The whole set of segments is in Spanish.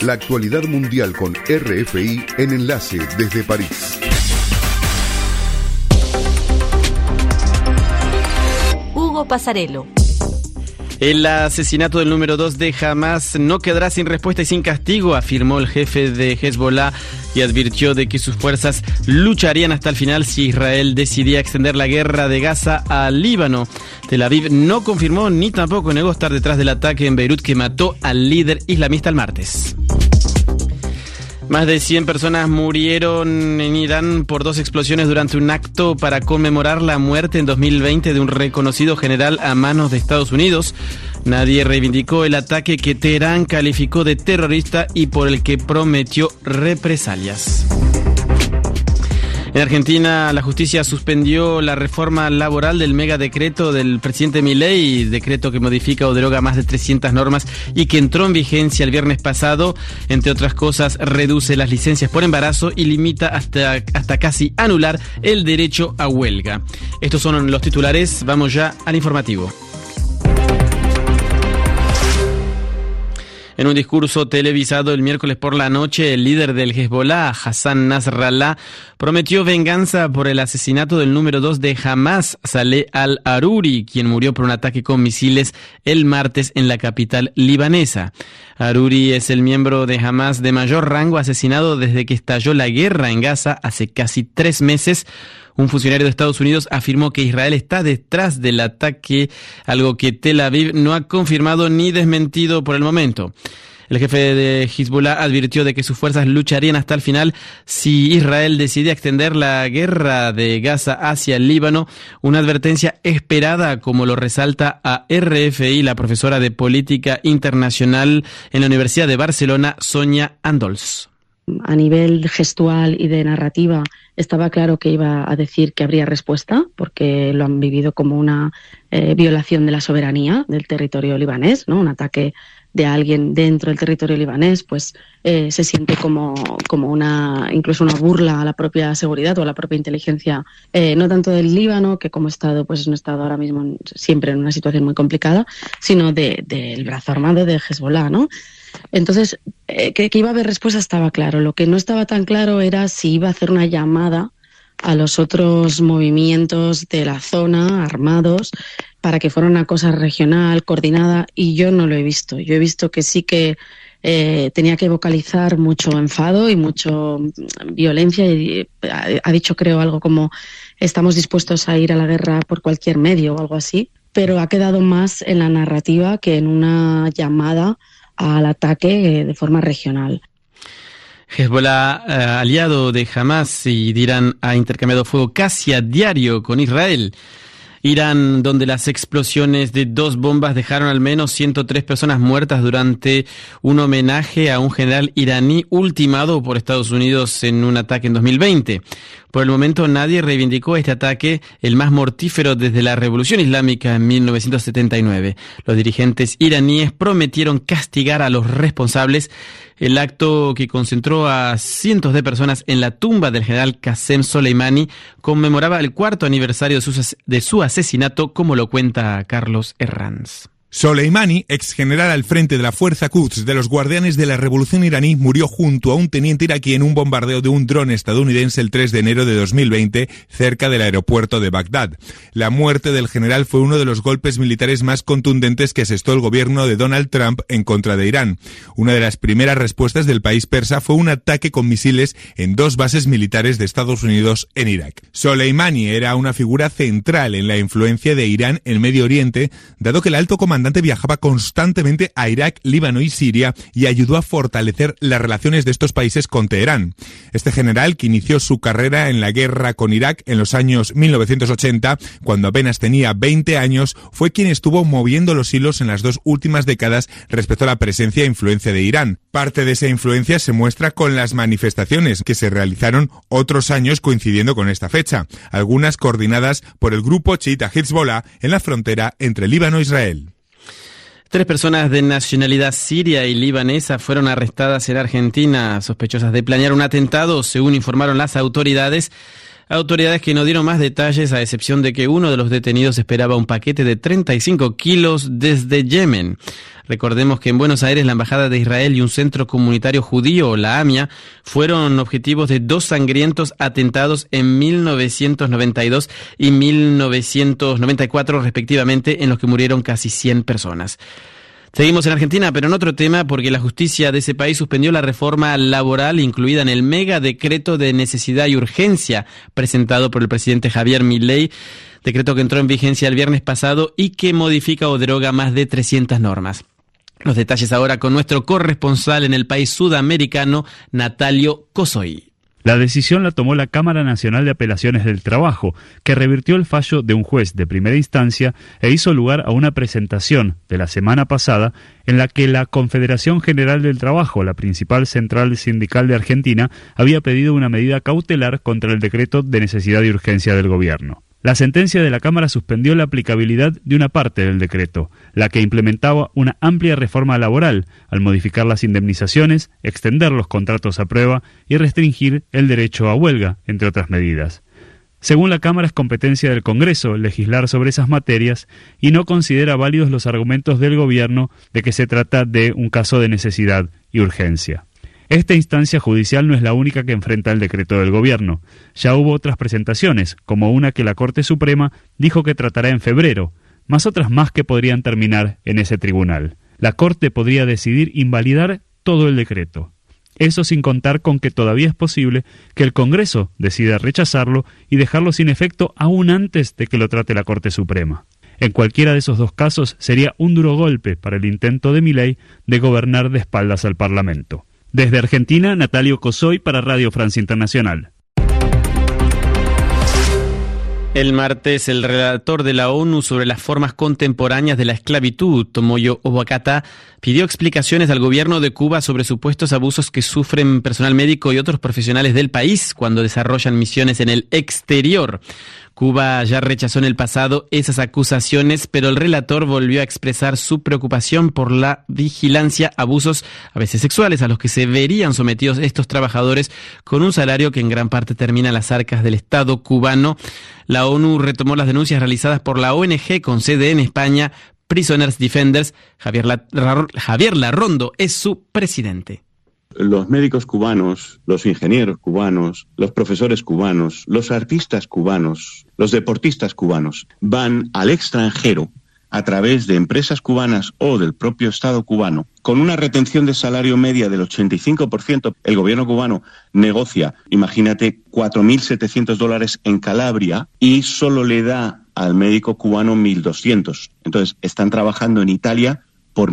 La actualidad mundial con RFI en Enlace desde París. Hugo Passarello. El asesinato del número 2 de Hamás no quedará sin respuesta y sin castigo, afirmó el jefe de Hezbollah y advirtió de que sus fuerzas lucharían hasta el final si Israel decidía extender la guerra de Gaza al Líbano. Tel Aviv no confirmó ni tampoco negó estar detrás del ataque en Beirut que mató al líder islamista el martes. Más de 100 personas murieron en Irán por 2 explosiones durante un acto para conmemorar la muerte en 2020 de un reconocido general a manos de Estados Unidos. Nadie reivindicó el ataque que Teherán calificó de terrorista y por el que prometió represalias. En Argentina, la justicia suspendió la reforma laboral del megadecreto del presidente Milei, decreto que modifica o deroga más de 300 normas y que entró en vigencia el viernes pasado. Entre otras cosas, reduce las licencias por embarazo y limita hasta casi anular el derecho a huelga. Estos son los titulares. Vamos ya al informativo. En un discurso televisado el miércoles por la noche, el líder del Hezbollah, Hassan Nasrallah, prometió venganza por el asesinato del número 2 de Hamás, Saleh al-Aruri, quien murió por un ataque con misiles el martes en la capital libanesa. Aruri es el miembro de Hamás de mayor rango asesinado desde que estalló la guerra en Gaza hace casi 3 meses. Un funcionario de Estados Unidos afirmó que Israel está detrás del ataque, algo que Tel Aviv no ha confirmado ni desmentido por el momento. El jefe de Hezbollah advirtió de que sus fuerzas lucharían hasta el final si Israel decide extender la guerra de Gaza hacia el Líbano, una advertencia esperada, como lo resalta a RFI la profesora de Política Internacional en la Universidad de Barcelona, Sonia Andols. A nivel gestual y de narrativa estaba claro que iba a decir que habría respuesta, porque lo han vivido como una violación de la soberanía del territorio libanés, ¿no? Un ataque de alguien dentro del territorio libanés, pues se siente como incluso una burla a la propia seguridad o a la propia inteligencia, no tanto del Líbano, que como Estado pues es un Estado ahora mismo siempre en una situación muy complicada, sino del brazo armado de Hezbollah, ¿no? Entonces, que iba a haber respuesta estaba claro. Lo que no estaba tan claro era si iba a hacer una llamada a los otros movimientos de la zona, armados, para que fuera una cosa regional, coordinada, y yo no lo he visto. Yo he visto que sí que tenía que vocalizar mucho enfado y mucho violencia, y ha dicho, creo, algo como estamos dispuestos a ir a la guerra por cualquier medio o algo así, pero ha quedado más en la narrativa que en una llamada al ataque de forma regional. Hezbollah, aliado de Hamás y de Irán, ha intercambiado fuego casi a diario con Israel. Irán, donde las explosiones de 2 bombas dejaron al menos 103 personas muertas durante un homenaje a un general iraní ultimado por Estados Unidos en un ataque en 2020. Por el momento nadie reivindicó este ataque, el más mortífero desde la Revolución Islámica en 1979. Los dirigentes iraníes prometieron castigar a los responsables. El acto, que concentró a cientos de personas en la tumba del general Qasem Soleimani, conmemoraba el 4º aniversario de su asesinato, como lo cuenta Carlos Herranz. Soleimani, ex general al frente de la Fuerza Quds de los Guardianes de la Revolución iraní, murió junto a un teniente iraquí en un bombardeo de un dron estadounidense el 3 de enero de 2020 cerca del aeropuerto de Bagdad. La muerte del general fue uno de los golpes militares más contundentes que asestó el gobierno de Donald Trump en contra de Irán. Una de las primeras respuestas del país persa fue un ataque con misiles en 2 bases militares de Estados Unidos en Irak. Soleimani era una figura central en la influencia de Irán en Medio Oriente, dado que el alto comandante viajaba constantemente a Irak, Líbano y Siria y ayudó a fortalecer las relaciones de estos países con Teherán. Este general, que inició su carrera en la guerra con Irak en los años 1980, cuando apenas tenía 20 años, fue quien estuvo moviendo los hilos en las 2 últimas décadas respecto a la presencia e influencia de Irán. Parte de esa influencia se muestra con las manifestaciones que se realizaron otros años coincidiendo con esta fecha, algunas coordinadas por el grupo chiita Hezbollah en la frontera entre Líbano e Israel. 3 personas de nacionalidad siria y libanesa fueron arrestadas en Argentina, sospechosas de planear un atentado, según informaron las autoridades. Autoridades que no dieron más detalles, a excepción de que uno de los detenidos esperaba un paquete de 35 kilos desde Yemen. Recordemos que en Buenos Aires la Embajada de Israel y un centro comunitario judío, la AMIA, fueron objetivos de 2 sangrientos atentados en 1992 y 1994 respectivamente, en los que murieron casi 100 personas. Seguimos en Argentina, pero en otro tema, porque la justicia de ese país suspendió la reforma laboral incluida en el mega decreto de necesidad y urgencia presentado por el presidente Javier Milei, decreto que entró en vigencia el viernes pasado y que modifica o deroga más de 300 normas. Los detalles ahora con nuestro corresponsal en el país sudamericano, Natalio Cosoy. La decisión la tomó la Cámara Nacional de Apelaciones del Trabajo, que revirtió el fallo de un juez de primera instancia e hizo lugar a una presentación de la semana pasada en la que la Confederación General del Trabajo, la principal central sindical de Argentina, había pedido una medida cautelar contra el decreto de necesidad y urgencia del gobierno. La sentencia de la Cámara suspendió la aplicabilidad de una parte del decreto, la que implementaba una amplia reforma laboral, al modificar las indemnizaciones, extender los contratos a prueba y restringir el derecho a huelga, entre otras medidas. Según la Cámara, es competencia del Congreso legislar sobre esas materias y no considera válidos los argumentos del Gobierno de que se trata de un caso de necesidad y urgencia. Esta instancia judicial no es la única que enfrenta el decreto del gobierno. Ya hubo otras presentaciones, como una que la Corte Suprema dijo que tratará en febrero, más otras más que podrían terminar en ese tribunal. La Corte podría decidir invalidar todo el decreto. Eso sin contar con que todavía es posible que el Congreso decida rechazarlo y dejarlo sin efecto aún antes de que lo trate la Corte Suprema. En cualquiera de esos dos casos sería un duro golpe para el intento de Milei de gobernar de espaldas al Parlamento. Desde Argentina, Natalio Cosoy para Radio Francia Internacional. El martes, el relator de la ONU sobre las formas contemporáneas de la esclavitud, Tomoyo Obokata, pidió explicaciones al gobierno de Cuba sobre supuestos abusos que sufren personal médico y otros profesionales del país cuando desarrollan misiones en el exterior. Cuba ya rechazó en el pasado esas acusaciones, pero el relator volvió a expresar su preocupación por la vigilancia, abusos, a veces sexuales, a los que se verían sometidos estos trabajadores con un salario que en gran parte termina en las arcas del Estado cubano. La ONU retomó las denuncias realizadas por la ONG con sede en España, Prisoners Defenders. Javier Larrondo es su presidente. Los médicos cubanos, los ingenieros cubanos, los profesores cubanos, los artistas cubanos, los deportistas cubanos van al extranjero a través de empresas cubanas o del propio Estado cubano con una retención de salario media del 85%. El gobierno cubano negocia, imagínate, $4.700 en Calabria y solo le da al médico cubano 1.200. Entonces, están trabajando en Italia por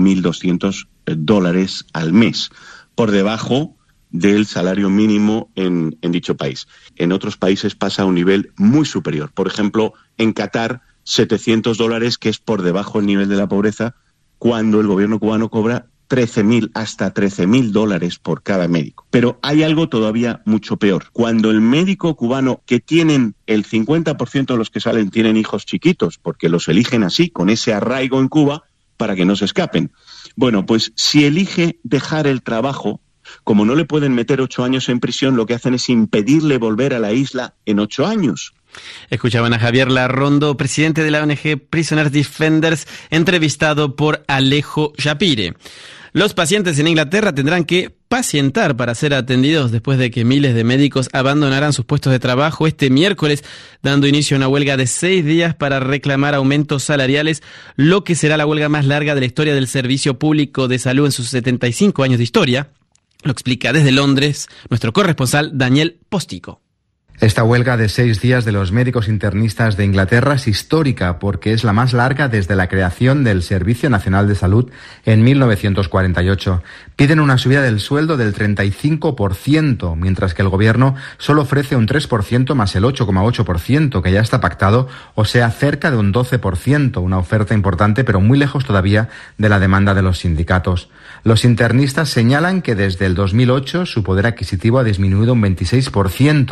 $1.200 al mes, por debajo del salario mínimo en dicho país. En otros países pasa a un nivel muy superior. Por ejemplo, en Qatar, $700, que es por debajo del nivel de la pobreza, cuando el gobierno cubano cobra hasta $13.000 por cada médico. Pero hay algo todavía mucho peor. Cuando el médico cubano, que tienen el 50% de los que salen tienen hijos chiquitos, porque los eligen así, con ese arraigo en Cuba, para que no se escapen. Bueno, pues si elige dejar el trabajo, como no le pueden meter 8 años en prisión, lo que hacen es impedirle volver a la isla en 8 años. Escuchaban a Javier Larrondo, presidente de la ONG Prisoners Defenders, entrevistado por Alejo Shapire. Los pacientes en Inglaterra tendrán que pacientar para ser atendidos después de que miles de médicos abandonaran sus puestos de trabajo este miércoles, dando inicio a una huelga de 6 días para reclamar aumentos salariales, lo que será la huelga más larga de la historia del Servicio Público de Salud en sus 75 años de historia. Lo explica desde Londres nuestro corresponsal Daniel Postico. Esta huelga de 6 días de los médicos internistas de Inglaterra es histórica porque es la más larga desde la creación del Servicio Nacional de Salud en 1948. Piden una subida del sueldo del 35%, mientras que el gobierno solo ofrece un 3% más el 8,8% que ya está pactado, o sea, cerca de un 12%, una oferta importante pero muy lejos todavía de la demanda de los sindicatos. Los internistas señalan que desde el 2008 su poder adquisitivo ha disminuido un 26%,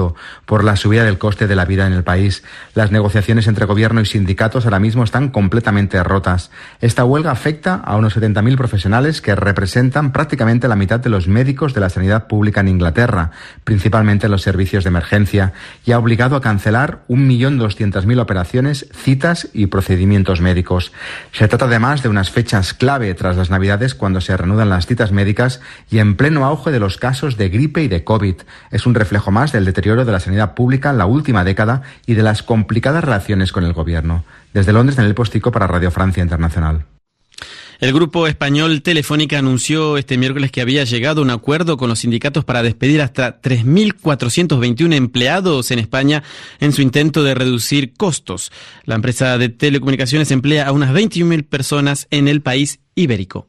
por la subida del coste de la vida en el país. Las negociaciones entre gobierno y sindicatos ahora mismo están completamente rotas. Esta huelga afecta a unos 70.000 profesionales que representan prácticamente la mitad de los médicos de la sanidad pública en Inglaterra, principalmente en los servicios de emergencia, y ha obligado a cancelar 1.200.000 operaciones, citas y procedimientos médicos. Se trata además de unas fechas clave tras las Navidades, cuando se reanudan las citas médicas y en pleno auge de los casos de gripe y de COVID. Es un reflejo más del deterioro de la sanidad pública en la última década y de las complicadas relaciones con el gobierno. Desde Londres, Daniel Postico para Radio Francia Internacional. El grupo español Telefónica anunció este miércoles que había llegado a un acuerdo con los sindicatos para despedir hasta 3.421 empleados en España en su intento de reducir costos. La empresa de telecomunicaciones emplea a unas 21.000 personas en el país ibérico.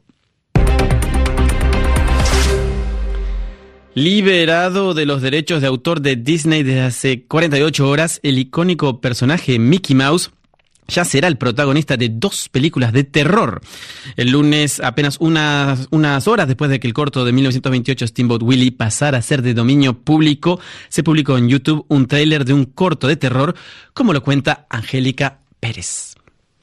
Liberado de los derechos de autor de Disney desde hace 48 horas, el icónico personaje Mickey Mouse ya será el protagonista de 2 películas de terror. El lunes, apenas unas horas después de que el corto de 1928 Steamboat Willie pasara a ser de dominio público, se publicó en YouTube un tráiler de un corto de terror, como lo cuenta Angélica Pérez.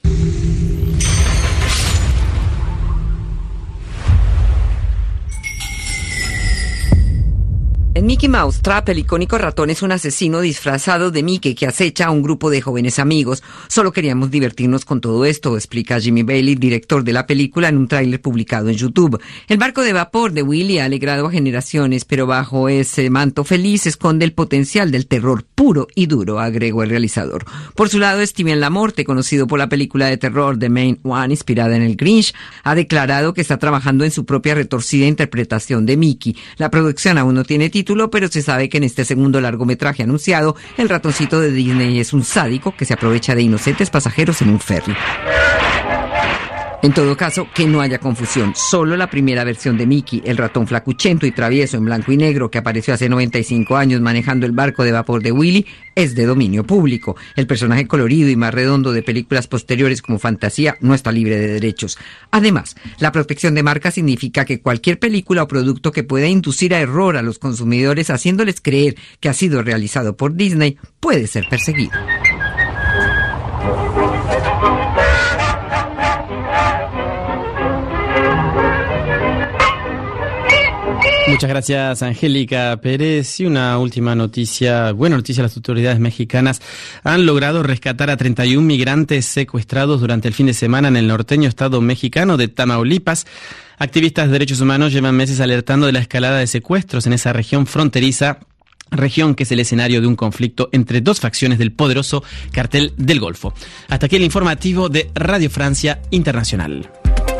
En Mickey Mouse Trap, el icónico ratón es un asesino disfrazado de Mickey que acecha a un grupo de jóvenes amigos. Solo queríamos divertirnos con todo esto, explica Jimmy Bailey, director de la película, en un tráiler publicado en YouTube. El barco de vapor de Willy ha alegrado a generaciones, pero bajo ese manto feliz se esconde el potencial del terror puro y duro, agregó el realizador. Por su lado, Steven Lamorte, conocido por la película de terror The Main One, inspirada en el Grinch, ha declarado que está trabajando en su propia retorcida interpretación de Mickey. La producción aún no tiene título, pero se sabe que en este segundo largometraje anunciado, el ratoncito de Disney es un sádico que se aprovecha de inocentes pasajeros en un ferry. En todo caso, que no haya confusión, solo la primera versión de Mickey, el ratón flacuchento y travieso en blanco y negro que apareció hace 95 años manejando el barco de vapor de Willy, es de dominio público. El personaje colorido y más redondo de películas posteriores como Fantasía no está libre de derechos. Además, la protección de marca significa que cualquier película o producto que pueda inducir a error a los consumidores haciéndoles creer que ha sido realizado por Disney puede ser perseguido. Muchas gracias, Angélica Pérez. Y una última noticia, buena noticia, las autoridades mexicanas han logrado rescatar a 31 migrantes secuestrados durante el fin de semana en el norteño estado mexicano de Tamaulipas. Activistas de derechos humanos llevan meses alertando de la escalada de secuestros en esa región fronteriza, región que es el escenario de un conflicto entre 2 facciones del poderoso Cartel del Golfo. Hasta aquí el informativo de Radio Francia Internacional.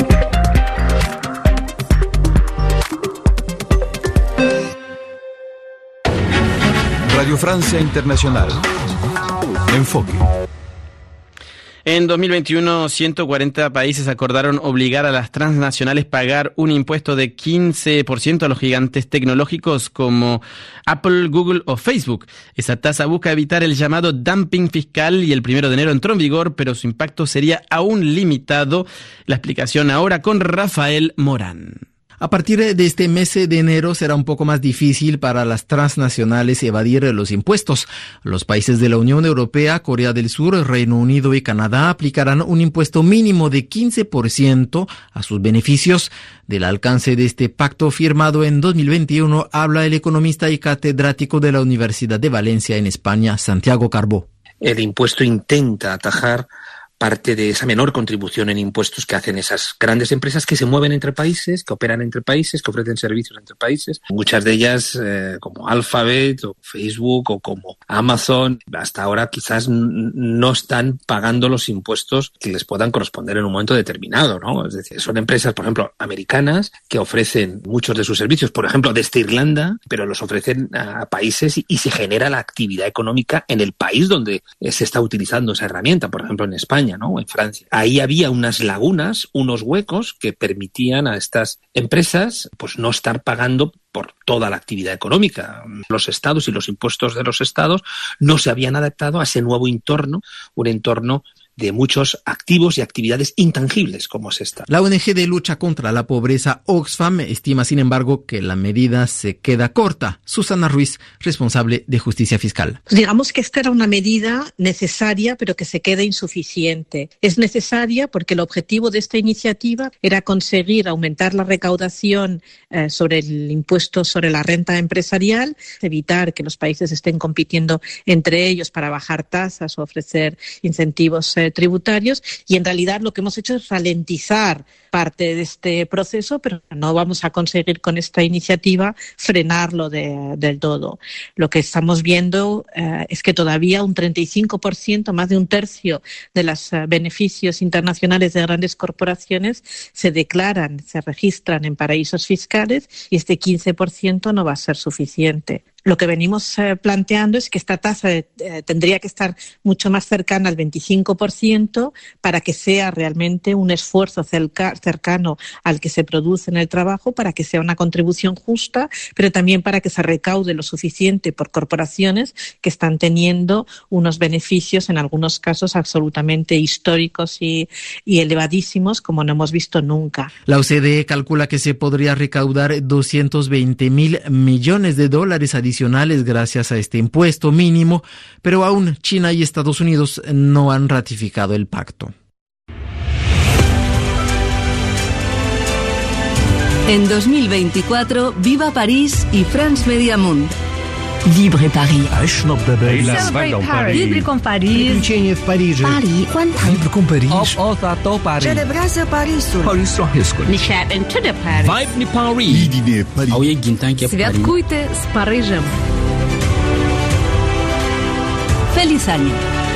Radio Francia Internacional. Enfoque. En 2021, 140 países acordaron obligar a las transnacionales a pagar un impuesto de 15% a los gigantes tecnológicos como Apple, Google o Facebook. Esa tasa busca evitar el llamado dumping fiscal y el 1 de enero entró en vigor, pero su impacto sería aún limitado. La explicación ahora con Rafael Morán. A partir de este mes de enero será un poco más difícil para las transnacionales evadir los impuestos. Los países de la Unión Europea, Corea del Sur, Reino Unido y Canadá aplicarán un impuesto mínimo de 15% a sus beneficios. Del alcance de este pacto firmado en 2021 habla el economista y catedrático de la Universidad de Valencia en España, Santiago Carbó. El impuesto intenta atajar parte de esa menor contribución en impuestos que hacen esas grandes empresas que se mueven entre países, que operan entre países, que ofrecen servicios entre países. Muchas de ellas, como Alphabet o Facebook o como Amazon, hasta ahora quizás no están pagando los impuestos que les puedan corresponder en un momento determinado, ¿no? Es decir, son empresas, por ejemplo, americanas, que ofrecen muchos de sus servicios, por ejemplo, desde Irlanda, pero los ofrecen a países y se genera la actividad económica en el país donde se está utilizando esa herramienta, por ejemplo, en España, ¿no? En Francia. Ahí había unas lagunas, unos huecos que permitían a estas empresas pues no estar pagando por toda la actividad económica. Los estados y los impuestos de los estados no se habían adaptado a ese nuevo entorno, un entorno de muchos activos y actividades intangibles como es esta. La ONG de lucha contra la pobreza Oxfam estima, sin embargo, que la medida se queda corta. Susana Ruiz, responsable de Justicia Fiscal. Digamos que esta era una medida necesaria, pero que se queda insuficiente. Es necesaria porque el objetivo de esta iniciativa era conseguir aumentar la recaudación sobre el impuesto sobre la renta empresarial, evitar que los países estén compitiendo entre ellos para bajar tasas o ofrecer incentivos tributarios, y en realidad lo que hemos hecho es ralentizar parte de este proceso, pero no vamos a conseguir con esta iniciativa frenarlo del todo. Lo que estamos viendo es que todavía un 35%, más de un tercio de los beneficios internacionales de grandes corporaciones se declaran, se registran en paraísos fiscales, y este 15% no va a ser suficiente. Lo que venimos planteando es que esta tasa tendría que estar mucho más cercana al 25% para que sea realmente un esfuerzo cercano al que se produce en el trabajo, para que sea una contribución justa, pero también para que se recaude lo suficiente por corporaciones que están teniendo unos beneficios, en algunos casos absolutamente históricos y elevadísimos, como no hemos visto nunca. La OCDE calcula que se podría recaudar $220.000 millones adicionales gracias a este impuesto mínimo, pero aún China y Estados Unidos no han ratificado el pacto. En 2024, viva París y France Media Monde. Vibre Paris. Celebrate Paris. Vibre con París. Приключения в Париже. Paris. Vibre con Paris. Celebrează Parisul. Între Paris. Vibe ni Paris. Святкуйте с Парижем. Feliz año.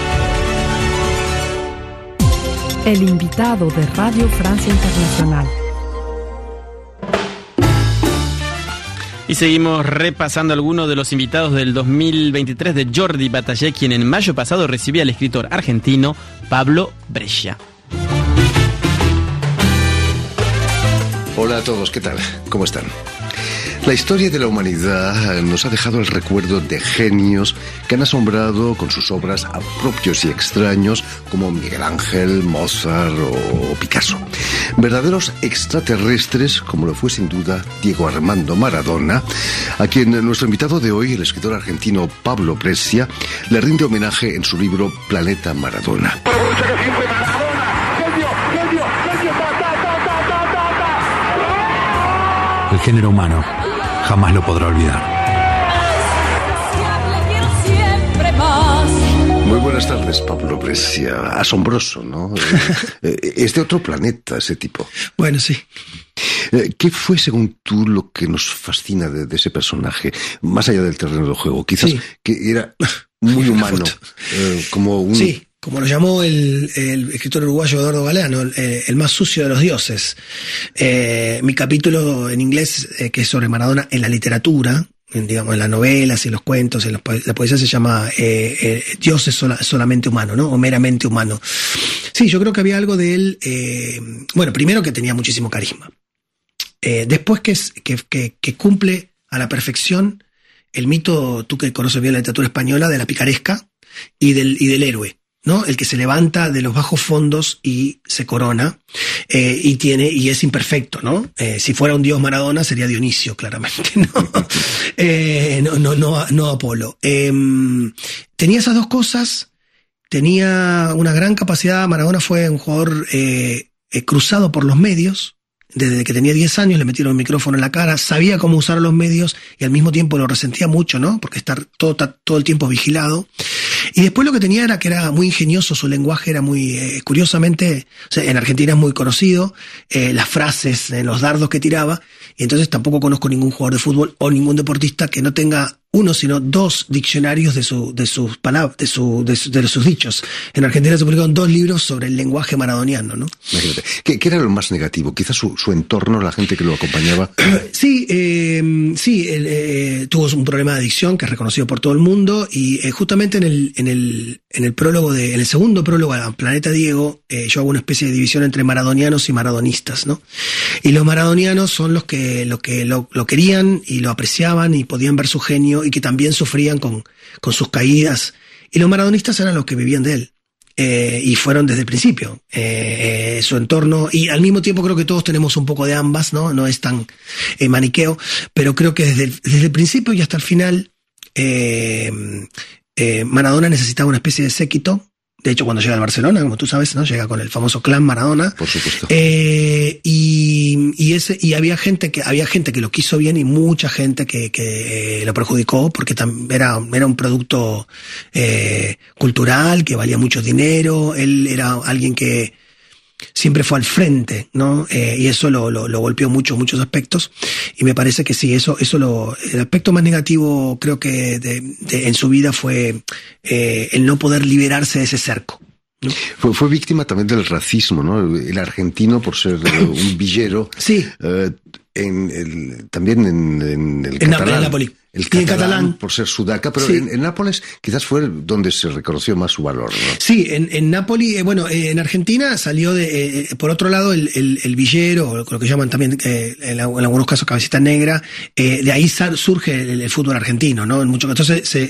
El invitado de Radio Francia Internacional. Y seguimos repasando algunos de los invitados del 2023 de Jordi Batallé, quien en mayo pasado recibía al escritor argentino Pablo Brescia. Hola a todos, ¿qué tal? ¿Cómo están? La historia de la humanidad nos ha dejado el recuerdo de genios que han asombrado con sus obras a propios y extraños como Miguel Ángel, Mozart o Picasso. Verdaderos extraterrestres, como lo fue sin duda Diego Armando Maradona, a quien nuestro invitado de hoy, el escritor argentino Pablo Brescia, le rinde homenaje en su libro Planeta Maradona. El género humano jamás lo podrá olvidar. Muy buenas tardes, Pablo Brescia. Asombroso, ¿no? Es de otro planeta ese tipo. Bueno, sí. ¿Qué fue, según tú, lo que nos fascina de ese personaje? Más allá del terreno del juego, quizás sí, que era muy humano, como un... Sí. Como lo llamó el escritor uruguayo Eduardo Galeano, el más sucio de los dioses. Mi capítulo en inglés, que es sobre Maradona en la literatura, digamos, en las novelas y los cuentos, en la poesía, se llama Dios es solamente humano, ¿no? O meramente humano. Sí, yo creo que había algo de él, bueno, primero que tenía muchísimo carisma. Después que cumple a la perfección el mito, tú que conoces bien la literatura española, de la picaresca y del héroe, ¿no? El que se levanta de los bajos fondos y se corona, y es imperfecto, ¿no? Si fuera un dios Maradona sería Dionisio, claramente, no Apolo. Tenía esas dos cosas, tenía una gran capacidad. Maradona fue un jugador cruzado por los medios. Desde que tenía 10 años le metieron el micrófono en la cara, sabía cómo usar los medios y al mismo tiempo lo resentía mucho, ¿no? Porque estar todo el tiempo vigilado. Y después lo que tenía era que era muy ingenioso, su lenguaje era muy, curiosamente, o sea, en Argentina es muy conocido, las frases, los dardos que tiraba, y entonces tampoco conozco ningún jugador de fútbol o ningún deportista que no tenga uno, sino dos diccionarios de sus palabras, de sus dichos. En Argentina se publicaron 2 libros sobre el lenguaje maradoniano, ¿no? Imagínate. ¿Qué era lo más negativo? Quizás su entorno, la gente que lo acompañaba. Sí, tuvo un problema de adicción que es reconocido por todo el mundo, y justamente en el prólogo en el segundo prólogo a Planeta Diego, yo hago una especie de división entre maradonianos y maradonistas, ¿no? Y los maradonianos son los que lo querían y lo apreciaban y podían ver su genio, y que también sufrían con sus caídas, y los maradonistas eran los que vivían de él. y fueron desde el principio. Su entorno, y al mismo tiempo creo que todos tenemos un poco de ambas, ¿no? No es tan maniqueo, pero creo que desde el principio y hasta el final Maradona necesitaba una especie de séquito. De hecho, cuando llega al Barcelona, como tú sabes, ¿no? Llega con el famoso clan Maradona. Por supuesto. Y había gente que lo quiso bien y mucha gente que lo perjudicó porque era un producto cultural que valía mucho dinero. Él era alguien que siempre fue al frente, ¿no? Y eso lo golpeó mucho, muchos aspectos. Y me parece que sí, el aspecto más negativo creo que en su vida fue el no poder liberarse de ese cerco, ¿no? Fue víctima también del racismo, ¿no? El argentino, por ser un villero. Sí. También en el catalán. En Nápoles. El catalán, en catalán, por ser sudaca, pero sí. En Nápoles quizás fue donde se reconoció más su valor, ¿no? Sí, en Nápoles, en Argentina salió por otro lado, el villero, o lo que llaman también, en algunos casos cabecita negra, de ahí surge el fútbol argentino, ¿no? Entonces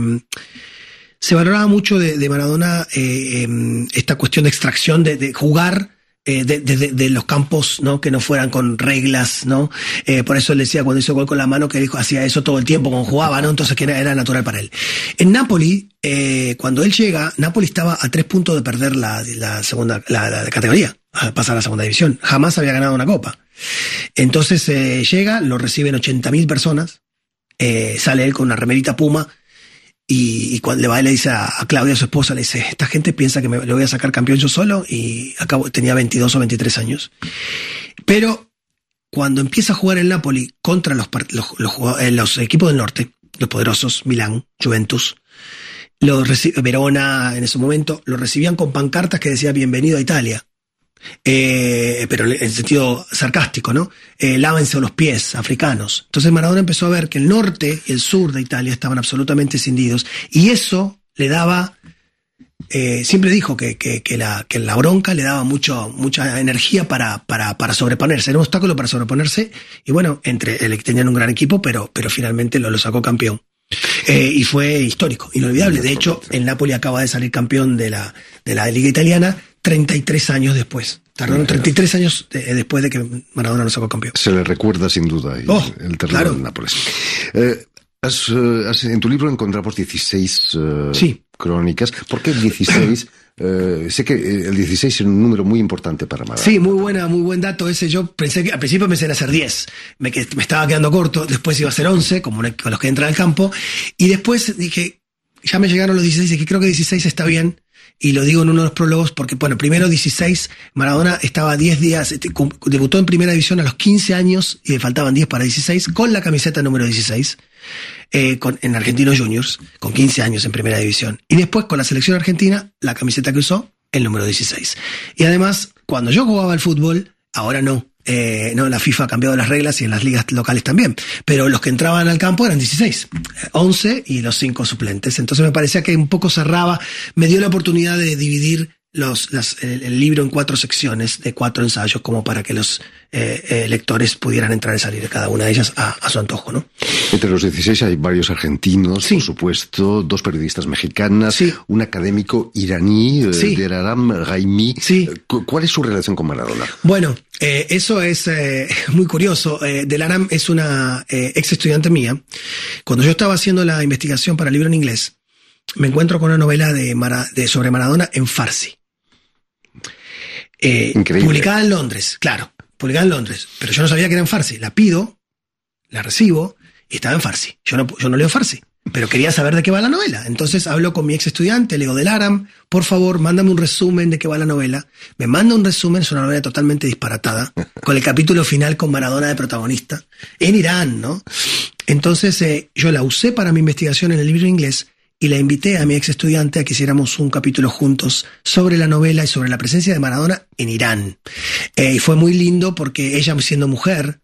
se valoraba mucho de Maradona esta cuestión de extracción, de jugar de los campos, ¿no? Que no fueran con reglas, ¿no? Por eso él decía cuando hizo gol con la mano que dijo hacía eso todo el tiempo cuando jugaba, ¿no? Entonces que era natural para él. En Napoli, cuando él llega, Napoli estaba a 3 puntos de perder la categoría, a pasar a la segunda división. Jamás había ganado una copa. Entonces llega, lo reciben 80.000 personas, sale él con una remerita Puma. Y cuando le va y le dice a Claudia, su esposa, le dice, esta gente piensa que le voy a sacar campeón yo solo, y tenía 22 o 23 años. Pero cuando empieza a jugar el Napoli contra los equipos del norte, los poderosos, Milán, Juventus, Verona en ese momento, lo recibían con pancartas que decía bienvenido a Italia. Pero en sentido sarcástico, ¿no? Lávense los pies, africanos. Entonces Maradona empezó a ver que el norte y el sur de Italia estaban absolutamente escindidos, y eso le daba, siempre dijo que la bronca le daba mucha energía para sobreponerse, era un obstáculo para sobreponerse, y bueno, tenían un gran equipo, pero finalmente lo sacó campeón. Y fue histórico, inolvidable. De hecho, el Napoli acaba de salir campeón de la Liga Italiana 33 años después. Tardaron 33 años después de que Maradona lo sacó campeón. Se le recuerda sin duda el terreno del Nápoles. En tu libro encontramos 16 crónicas. ¿Por qué el 16? Sé que el 16 es un número muy importante para Maradona. Sí, muy buen dato ese. Yo pensé que al principio pensé en hacer 10. Me estaba quedando corto. Después iba a ser 11, como con los que entran al campo. Y después dije, ya me llegaron los 16, y que creo que 16 está bien. Y lo digo en uno de los prólogos porque, bueno, primero 16, Maradona estaba 10 días, debutó en primera división a los 15 años y le faltaban 10 para 16, con la camiseta número 16, en Argentinos Juniors, con 15 años en primera división. Y después con la selección argentina, la camiseta que usó, el número 16. Y además, cuando yo jugaba al fútbol, ahora no. La FIFA ha cambiado las reglas y en las ligas locales también, pero los que entraban al campo eran 16, 11 y los 5 suplentes. Entonces me parecía que un poco cerraba, me dio la oportunidad de dividir el libro en 4 secciones de 4 ensayos, como para que los lectores pudieran entrar y salir de cada una de ellas a su antojo, ¿no? Entre los 16 hay varios argentinos, por supuesto, 2 periodistas mexicanas, un académico iraní, Delaram Raimi. ¿Cuál es su relación con Maradona? Bueno, eso es muy curioso. Delaram es una ex estudiante mía. Cuando yo estaba haciendo la investigación para el libro en inglés, me encuentro con una novela sobre Maradona en farsi. Publicada en Londres, publicada en Londres, pero yo no sabía que era en farsi. La pido, la recibo y estaba en farsi. Yo no leo farsi, pero quería saber de qué va la novela. Entonces hablo con mi ex estudiante, le digo, Delaram, por favor, mándame un resumen de qué va la novela. Me manda un resumen, es una novela totalmente disparatada, con el capítulo final con Maradona de protagonista, en Irán, ¿no? Entonces yo la usé para mi investigación en el libro en inglés, y la invité a mi ex estudiante a que hiciéramos un capítulo juntos sobre la novela y sobre la presencia de Maradona en Irán. Y fue muy lindo porque ella, siendo mujer,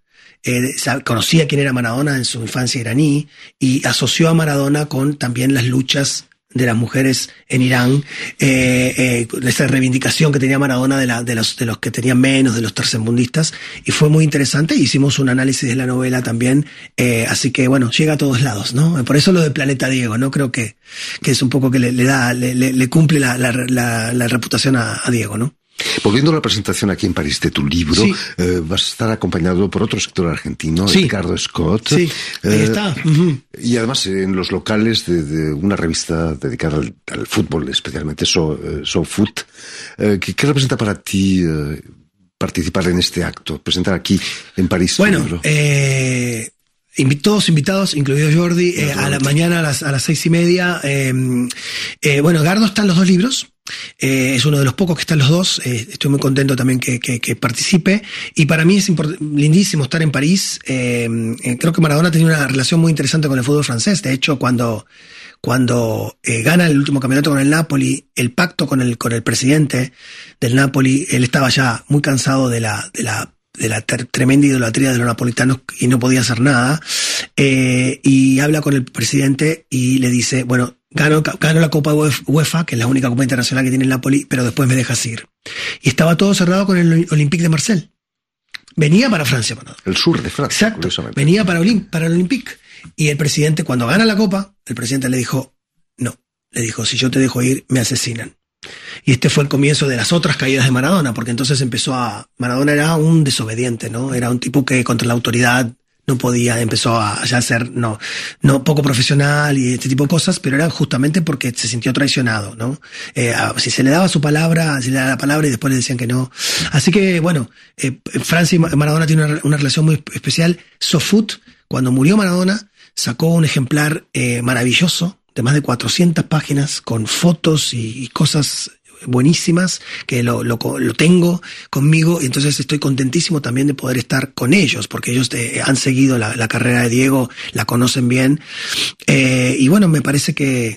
conocía quién era Maradona en su infancia iraní y asoció a Maradona con también las luchas las mujeres en Irán, esa reivindicación que tenía Maradona de los que tenían menos, de los tercermundistas, y fue muy interesante. Hicimos un análisis de la novela también, así que bueno, llega a todos lados, ¿no? Por eso lo de Planeta Diego, ¿no? Creo que es un poco que le cumple la reputación a Diego, ¿no? Volviendo a la presentación aquí en París de tu libro, sí. Vas a estar acompañado por otro escritor argentino, sí. Ricardo Scott. Sí, ahí está. Y además en los locales de una revista dedicada al fútbol, especialmente SoFoot. ¿Qué representa para ti participar en este acto, presentar aquí en París tu libro? Todos invitados, incluido Jordi, a la mañana a las 6:30. Bueno, Gardo está en los dos libros. Es uno de los pocos que está en los dos. Estoy muy contento también que participe. Y para mí es lindísimo estar en París. Creo que Maradona tenía una relación muy interesante con el fútbol francés. De hecho, cuando gana el último campeonato con el Napoli, el pacto con el presidente del Napoli, él estaba ya muy cansado de la tremenda idolatría de los napolitanos y no podía hacer nada, y habla con el presidente y le dice, bueno, gano la Copa UEFA, que es la única Copa Internacional que tiene el Napoli, pero después me dejas ir. Y estaba todo cerrado con el Olympique de Marsella. Venía para Francia. El sur de Francia. Exacto. Venía para el Olympique. Y el presidente, cuando gana la Copa, el presidente le dijo, no. Le dijo, si yo te dejo ir, me asesinan. Y este fue el comienzo de las otras caídas de Maradona, porque entonces Maradona era un desobediente, ¿no? Era un tipo que contra la autoridad no podía, empezó a ya ser, no poco profesional y este tipo de cosas, pero era justamente porque se sintió traicionado, ¿no? Si se le daba su palabra, se le daba la palabra y después le decían que no. Así que, bueno, Francia y Maradona tienen una relación muy especial. SoFoot, cuando murió Maradona, sacó un ejemplar maravilloso de más de 400 páginas con fotos y cosas buenísimas que lo tengo conmigo, y entonces estoy contentísimo también de poder estar con ellos, porque ellos han seguido la carrera de Diego, la conocen bien, y bueno, me parece que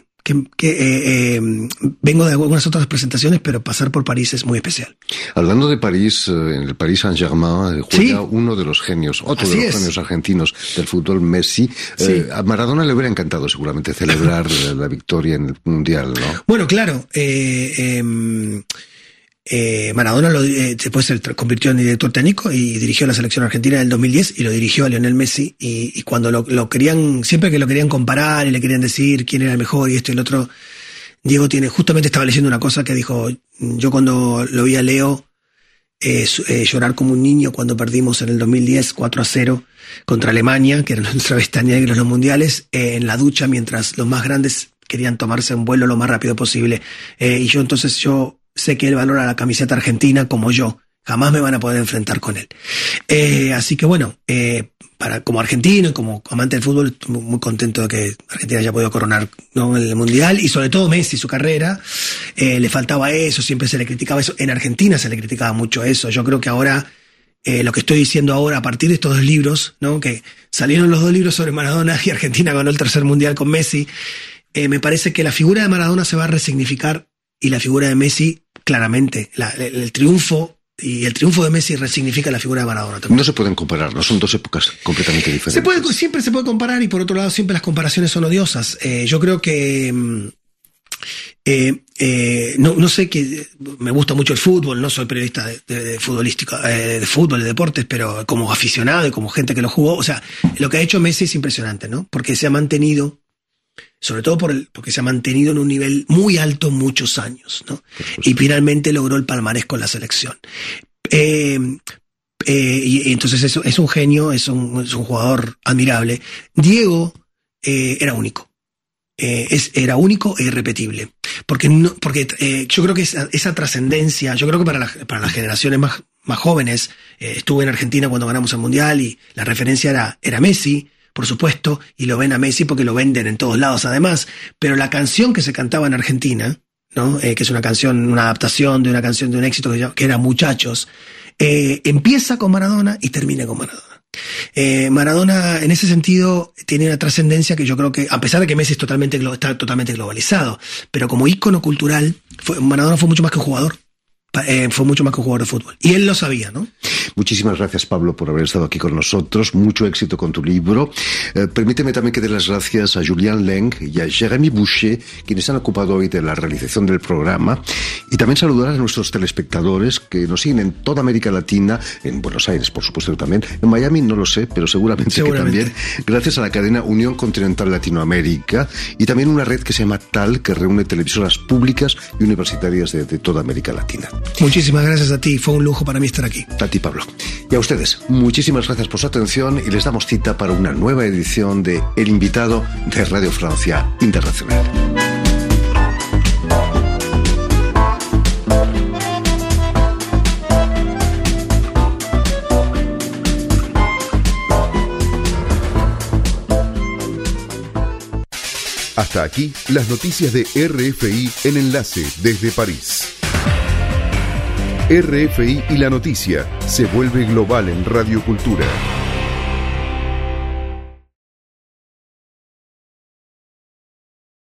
vengo de algunas otras presentaciones, pero pasar por París es muy especial. Hablando de París, en el Paris Saint-Germain juega uno de los genios, otro de los genios argentinos del fútbol, Messi. A Maradona le hubiera encantado seguramente celebrar la victoria en el Mundial, ¿no? Bueno, claro. Maradona después se convirtió en director técnico y dirigió la selección argentina en el 2010 y lo dirigió a Lionel Messi, y cuando lo querían, siempre que lo querían comparar y le querían decir quién era el mejor y esto y el otro, Diego justamente estaba leyendo una cosa que dijo, yo cuando lo vi a Leo llorar como un niño cuando perdimos en el 2010 4-0 contra Alemania, que era nuestra bestia negra en los mundiales, en la ducha mientras los más grandes querían tomarse un vuelo lo más rápido posible, y yo sé que él valora la camiseta argentina como yo. Jamás me van a poder enfrentar con él. Así que bueno, como argentino y como amante del fútbol, estoy muy contento de que Argentina haya podido coronar, ¿no?, el Mundial, y sobre todo Messi, su carrera. Le faltaba eso, siempre se le criticaba eso. En Argentina se le criticaba mucho eso. Yo creo que ahora, lo que estoy diciendo ahora, a partir de estos dos libros, ¿no?, que salieron los dos libros sobre Maradona y Argentina ganó el tercer Mundial con Messi, me parece que la figura de Maradona se va a resignificar y la figura de Messi, claramente, el triunfo de Messi resignifica la figura de Maradona también. No se pueden comparar, ¿no? Son dos épocas completamente diferentes. Siempre se puede comparar, y por otro lado siempre las comparaciones son odiosas. Yo creo que no sé, que me gusta mucho el fútbol, no soy periodista de fútbol, de deportes, pero como aficionado y como gente que lo jugó, o sea, lo que ha hecho Messi es impresionante, ¿no? Porque se ha mantenido, sobre todo porque se ha mantenido en un nivel muy alto muchos años, ¿no? Y finalmente logró el palmarés con la selección. Y entonces eso es un genio, es un jugador admirable. Diego era único. Era único e irrepetible. Porque yo creo que esa trascendencia, yo creo que para las generaciones más jóvenes, estuve en Argentina cuando ganamos el Mundial y la referencia era Messi, por supuesto, y lo ven a Messi porque lo venden en todos lados además, pero la canción que se cantaba en Argentina, ¿no?, que es una adaptación de una canción de un éxito que era Muchachos, empieza con Maradona y termina con Maradona. Maradona en ese sentido tiene una trascendencia que yo creo que, a pesar de que Messi está totalmente globalizado, pero como ícono cultural, Maradona fue mucho más que un jugador. fue mucho más que un jugador de fútbol. Y él lo sabía, ¿no? Muchísimas gracias, Pablo, por haber estado aquí con nosotros. Mucho éxito con tu libro. Permíteme también que dé las gracias a Julien Leng y a Jérémy Boucher, quienes han ocupado hoy de la realización del programa. Y también saludar a nuestros telespectadores que nos siguen en toda América Latina, en Buenos Aires, por supuesto, también. En Miami no lo sé, pero seguramente que también. Gracias a la cadena Unión Continental Latinoamérica y también una red que se llama TAL, que reúne televisoras públicas y universitarias de toda América Latina. Muchísimas gracias a ti. Fue un lujo para mí estar aquí. A ti, Pablo. Y a ustedes, muchísimas gracias por su atención y les damos cita para una nueva edición de El Invitado de Radio Francia Internacional. Hasta aquí las noticias de RFI en Enlace desde París. RFI y la noticia se vuelve global en Radio Cultura.